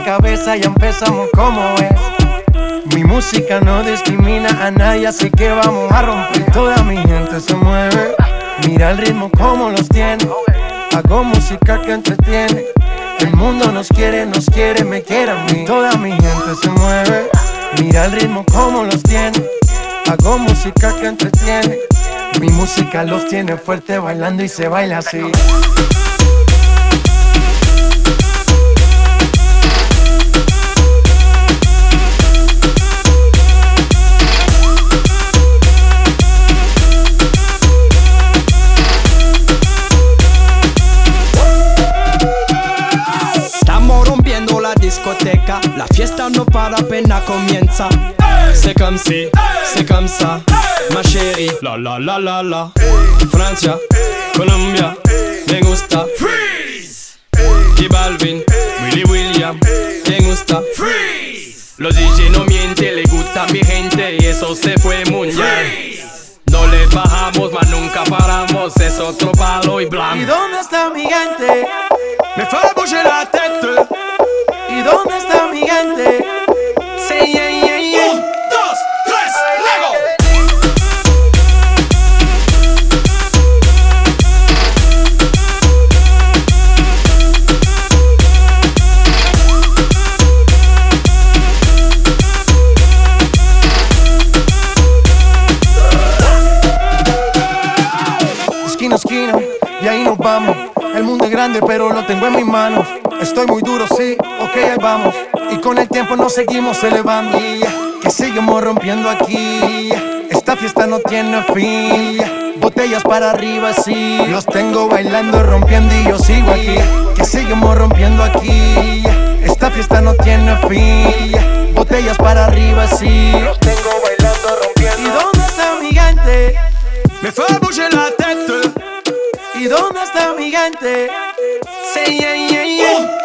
cabeza, ya empezamos como es. Mi música no discrimina a nadie, así que vamos a romper. Toda mi gente se mueve, mira el ritmo como los tiene. Hago música que entretiene. El mundo nos quiere, me quiere a mí. Toda mi gente se mueve, mira el ritmo como los tiene. Hago música que entretiene. Mi música los tiene fuerte bailando y se baila así. Discoteca, la fiesta no para, apenas comienza. C'est comme si, c'est comme ça, ma chérie. La la la la la. Francia, Colombia, me gusta. Freeze. J Balvin, Willy William, me gusta. Freeze. Los DJ no mienten, le gusta a mi gente y eso se fue mundial. No le bajamos, mas nunca paramos, es otro palo y blanco. ¿Y dónde está mi gente? Me fait bouger la tête. ¿Y dónde está mi gente? Sí, yeah, yeah, yeah. 1, 2, 3, luego. Esquina a esquina, y ahí nos vamos. El mundo es grande, pero lo tengo en mis manos. Estoy muy duro, sí, ok, ahí vamos. Y con el tiempo nos seguimos elevando. Que seguimos rompiendo aquí. Esta fiesta no tiene fin. Botellas para arriba, sí. Los tengo bailando, rompiendo y yo sigo aquí. Que seguimos rompiendo aquí. Esta fiesta no tiene fin. Botellas para arriba, sí. Los tengo bailando, rompiendo. ¿Y dónde está mi gente? Me fait bouger la tête. ¿Y dónde está mi gente? Sí, yeah, yeah, yeah.